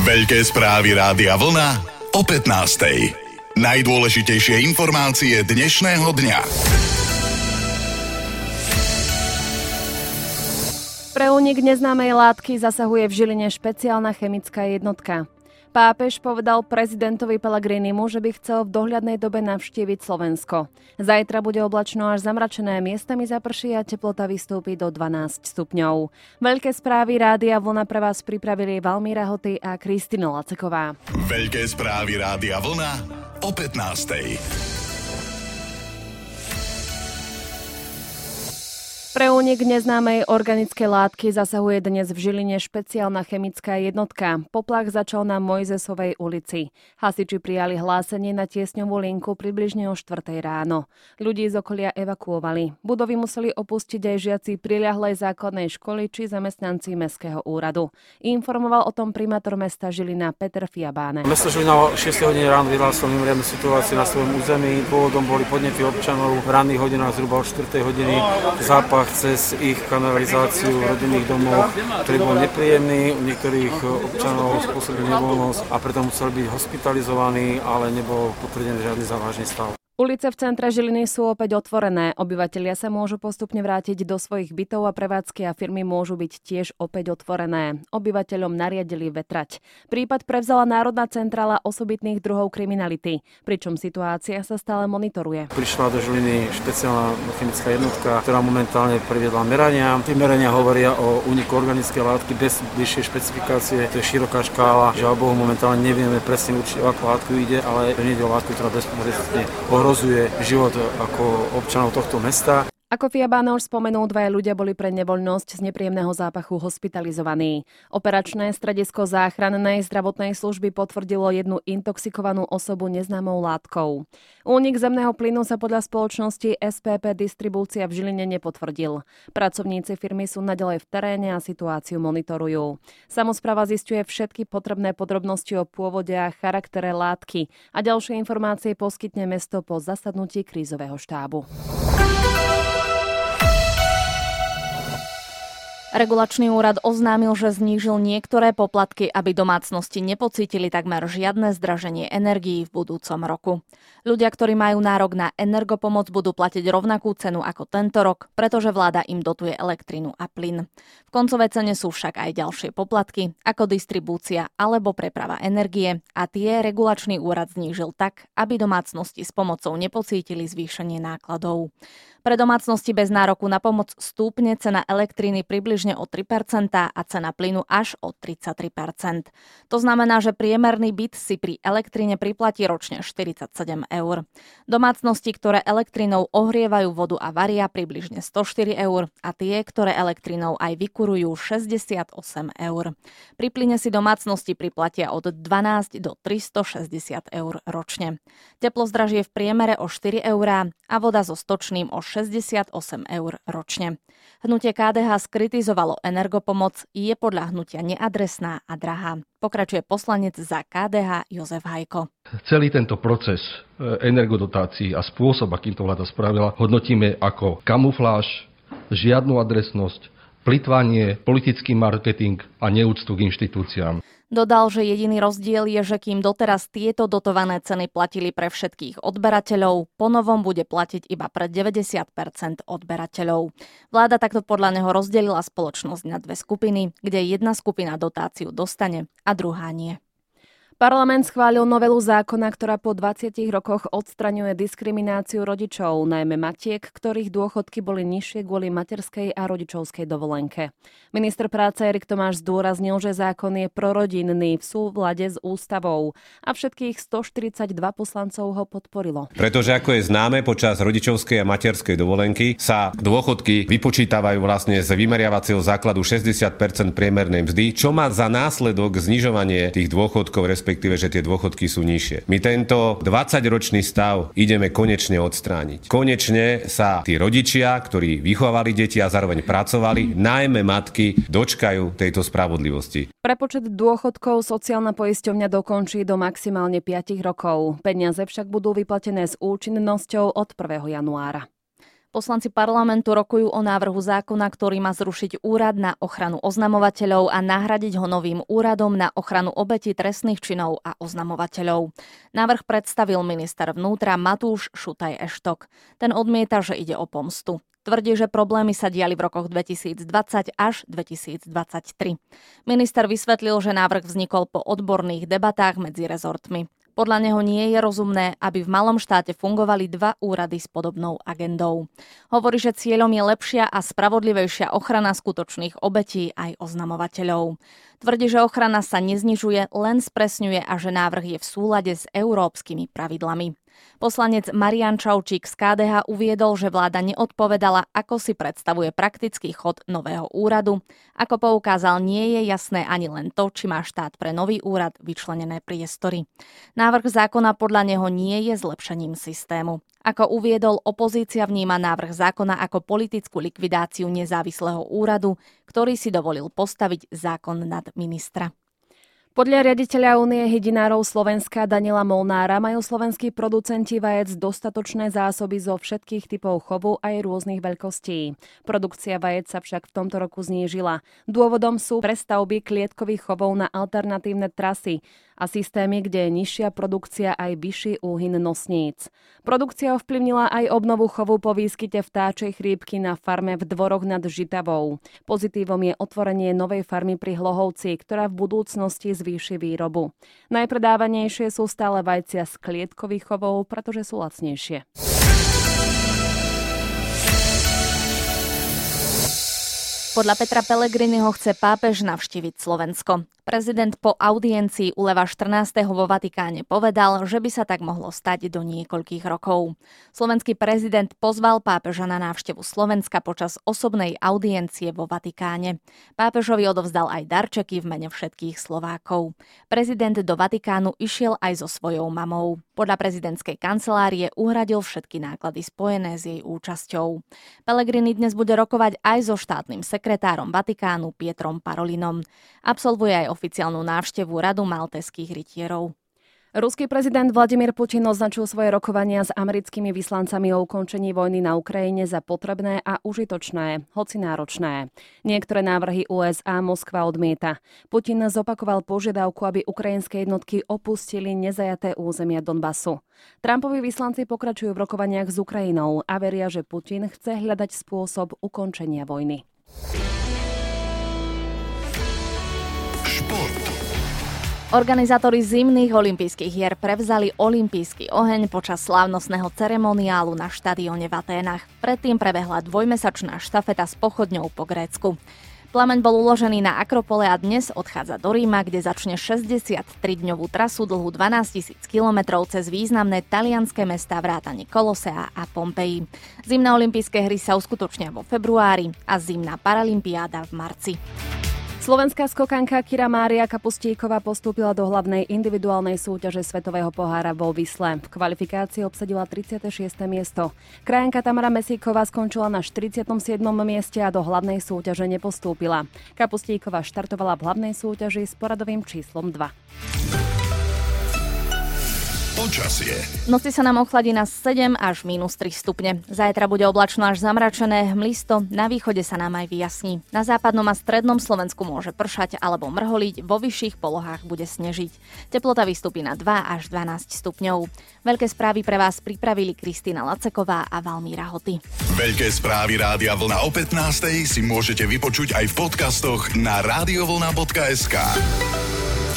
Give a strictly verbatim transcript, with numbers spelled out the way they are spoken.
Veľké správy Rádia Vlna o pätnástej. Najdôležitejšie informácie dnešného dňa. Pre únik neznámej látky zasahuje v Žiline špeciálna chemická jednotka. Pápež povedal prezidentovi Pellegrinimu, že by chcel v dohľadnej dobe navštíviť Slovensko. Zajtra bude oblačno až zamračené, miestami zaprší a teplota vystúpi do dvanásť stupňov. Veľké správy Rádia Vlna pre vás pripravili Valmíra Hoty a Kristina Laceková. Veľké správy Rádia Vlna o pätnástej. Pre únik neznámej organickej látky zasahuje dnes v Žiline špeciálna chemická jednotka. Poplach začal na Mojzesovej ulici. Hasiči prijali hlásenie na tiesňovú linku približne o štvrtej ráno. Ľudí z okolia evakuovali. Budovy museli opustiť aj žiaci priľahlej základnej školy či zamestnanci Mestského úradu. Informoval o tom primátor mesta Žilina Peter Fiabáne. Mesto Žilina o šiestej hodine ráno vyhlásilo mimoriadnu situáciu na svojom území. Dôvodom boli podnety občanov v ranných hodinách zhruba o štvrtej hodiny. Zápach cez ich kanalizáciu v rodinných domoch, ktorý bol nepríjemný. U niektorých občanov spôsobil nevoľnosť a preto museli byť hospitalizovaní, ale nebol potvrdený žiadny závažný stav. Ulice v centre Žiliny sú opäť otvorené. Obyvatelia sa môžu postupne vrátiť do svojich bytov a prevádzky a firmy môžu byť tiež opäť otvorené. Obyvateľom nariadili vetrať. Prípad prevzala Národná centrála osobitných druhov kriminality, pričom situácia sa stále monitoruje. Prišla do Žiliny špeciálna chemická jednotka, ktorá momentálne previedla merania. Tie merania hovoria o úniku organickej látky bez bližšej špecifikácie. To je široká škála. Žiaľ Bohu, momentálne nevieme presne určiť, o akú látku ide, ale nie ide o látku, ktorá bezpomocne ohrozuje život ako občanov tohto mesta. Ako Fiabáne už spomenul, dvaja ľudia boli pre nevoľnosť z nepríjemného zápachu hospitalizovaní. Operačné stredisko záchrannej zdravotnej služby potvrdilo jednu intoxikovanú osobu neznámou látkou. Únik zemného plynu sa podľa spoločnosti es pé pé Distribúcia v Žiline nepotvrdil. Pracovníci firmy sú naďalej v teréne a situáciu monitorujú. Samospráva zisťuje všetky potrebné podrobnosti o pôvode a charaktere látky a ďalšie informácie poskytne mesto po zasadnutí krízového štábu. Regulačný úrad oznámil, že znížil niektoré poplatky, aby domácnosti nepocítili takmer žiadne zdraženie energií v budúcom roku. Ľudia, ktorí majú nárok na energopomoc, budú platiť rovnakú cenu ako tento rok, pretože vláda im dotuje elektrinu a plyn. V koncovej cene sú však aj ďalšie poplatky, ako distribúcia alebo preprava energie, a tie regulačný úrad znížil tak, aby domácnosti s pomocou nepocítili zvýšenie nákladov. Pre domácnosti bez nároku na pomoc stúpne cena elektriny približne o tri percentá a cena plynu až o tridsaťtri percent. To znamená, že priemerný byt si pri elektrine priplatí ročne štyridsaťsedem eur. Domácnosti, ktoré elektrinou ohrievajú vodu a varia, približne stoštyri eur a tie, ktoré elektrinou aj vykurujú, šesťdesiatosem eur. Pri plyne si domácnosti priplatia od dvanásť do tristošesťdesiat eur ročne. Teplo zdražie v priemere o štyri eurá a voda so stočným o šesťdesiatosem eur ročne. Hnutie ká dé há skritizovalo energopomoc, je podľa hnutia neadresná a drahá. Pokračuje poslanec za ká dé há Jozef Hajko. Celý tento proces energodotácií a spôsob, akým to vláda spravila, hodnotíme ako kamufláž, žiadnu adresnosť, plytvanie, politický marketing a neúctu k inštitúciám. Dodal, že jediný rozdiel je, že kým doteraz tieto dotované ceny platili pre všetkých odberateľov, ponovom bude platiť iba pre deväťdesiat percent odberateľov. Vláda takto podľa neho rozdelila spoločnosť na dve skupiny, kde jedna skupina dotáciu dostane a druhá nie. Parlament schválil novelu zákona, ktorá po dvadsiatich rokoch odstraňuje diskrimináciu rodičov, najmä matiek, ktorých dôchodky boli nižšie kvôli materskej a rodičovskej dovolenke. Minister práce Erik Tomáš zdôraznil, že zákon je prorodinný v súlade s ústavou a všetkých stoštyridsaťdva poslancov ho podporilo. Pretože ako je známe, počas rodičovskej a materskej dovolenky sa dôchodky vypočítavajú vlastne z vymeriavacieho základu šesťdesiat percent priemernej mzdy, čo má za následok znižovanie tých dôchodkov, respektíve, že tie dôchodky sú nižšie. My tento dvadsaťročný stav ideme konečne odstrániť. Konečne sa tí rodičia, ktorí vychovali deti a zároveň pracovali, najmä matky, dočkajú tejto spravodlivosti. Prepočet dôchodkov sociálna poisťovňa dokončí do maximálne päť rokov. Peniaze však budú vyplatené s účinnosťou od prvého januára. Poslanci parlamentu rokujú o návrhu zákona, ktorý má zrušiť úrad na ochranu oznamovateľov a nahradiť ho novým úradom na ochranu obetí trestných činov a oznamovateľov. Návrh predstavil minister vnútra Matúš Šutaj Eštok. Ten odmieta, že ide o pomstu. Tvrdí, že problémy sa diali v rokoch dvetisícdvadsať až dvetisícdvadsaťtri. Minister vysvetlil, že návrh vznikol po odborných debatách medzi rezortmi. Podľa neho nie je rozumné, aby v malom štáte fungovali dva úrady s podobnou agendou. Hovorí, že cieľom je lepšia a spravodlivejšia ochrana skutočných obetí aj oznamovateľov. Tvrdí, že ochrana sa neznižuje, len spresňuje a že návrh je v súlade s európskymi pravidlami. Poslanec Marián Čaučík z ká dé há uviedol, že vláda neodpovedala, ako si predstavuje praktický chod nového úradu. Ako poukázal, nie je jasné ani len to, či má štát pre nový úrad vyčlenené priestory. Návrh zákona podľa neho nie je zlepšením systému. Ako uviedol, opozícia vníma návrh zákona ako politickú likvidáciu nezávislého úradu, ktorý si dovolil postaviť zákon nad ministra. Podľa riaditeľa Únie hydinárov Slovenska Daniela Molnára majú slovenskí producenti vajec dostatočné zásoby zo všetkých typov chovu aj rôznych veľkostí. Produkcia vajec sa však v tomto roku znížila. Dôvodom sú prestavby klietkových chovov na alternatívne trasy a systémy, kde je nižšia produkcia aj vyšší úhyn nosníc. Produkcia ovplyvnila aj obnovu chovu po výskyte vtáčej chrípky na farme v Dvoroch nad Žitavou. Pozitívom je otvorenie novej farmy pri Hlohovci, ktorá v budúcnosti zvýši výrobu. Najpredávanejšie sú stále vajcia z klietkových chovov, pretože sú lacnejšie. Podľa Petra Pellegriniho chce pápež navštíviť Slovensko. Prezident po audiencii u Leva štrnásteho vo Vatikáne povedal, že by sa tak mohlo stať do niekoľkých rokov. Slovenský prezident pozval pápeža na návštevu Slovenska počas osobnej audiencie vo Vatikáne. Pápežovi odovzdal aj darčeky v mene všetkých Slovákov. Prezident do Vatikánu išiel aj so svojou mamou. Podľa prezidentskej kancelárie uhradil všetky náklady spojené s jej účasťou. Pellegrini dnes bude rokovať aj so štátnym sekretárom Vatikánu Pietrom Parolinom. Absolvuje aj oficiálnu návštevu Radu maltéskych rytierov. Ruský prezident Vladimír Putin označil svoje rokovania s americkými vyslancami o ukončení vojny na Ukrajine za potrebné a užitočné, hoci náročné. Niektoré návrhy ú es á Moskva odmieta. Putin zopakoval požiadavku, aby ukrajinské jednotky opustili nezajaté územia Donbasu. Trumpovi vyslanci pokračujú v rokovaniach s Ukrajinou a veria, že Putin chce hľadať spôsob ukončenia vojny. Organizátori zimných olympijských hier prevzali olympijský oheň počas slávnostného ceremoniálu na štadióne v Aténach. Predtým prebehla dvojmesačná štafeta s pochodňou po Grécku. Plameň bol uložený na Akropole a dnes odchádza do Ríma, kde začne šesťdesiattridňovú trasu dlhú dvanásťtisíc kilometrov cez významné talianske mestá vrátane Kolosea a Pompeji. Zimné olympijské hry sa uskutočnia vo februári a zimná paralympiáda v marci. Slovenská skokanka Kira Mária Kapustíková postúpila do hlavnej individuálnej súťaže Svetového pohára vo Visle. V kvalifikácii obsadila tridsiate šieste miesto. Krajanka Tamara Mesíková skončila na štyridsiatom siedmom mieste a do hlavnej súťaže nepostúpila. Kapustíková štartovala v hlavnej súťaži s poradovým číslom dva. Počasie. V noci sa nám ochladí na sedem až mínus tri stupne. Zajtra bude oblačno až zamračené, hmlisto, na východe sa nám aj vyjasní. Na západnom a strednom Slovensku môže pršať alebo mrholiť, vo vyšších polohách bude snežiť. Teplota vystúpi na dva až dvanásť stupňov. Veľké správy pre vás pripravili Kristína Laceková a Valmíra Hoty. Veľké správy Rádia Vlna o pätnástej si môžete vypočuť aj v podcastoch na radiovlna bodka es ká.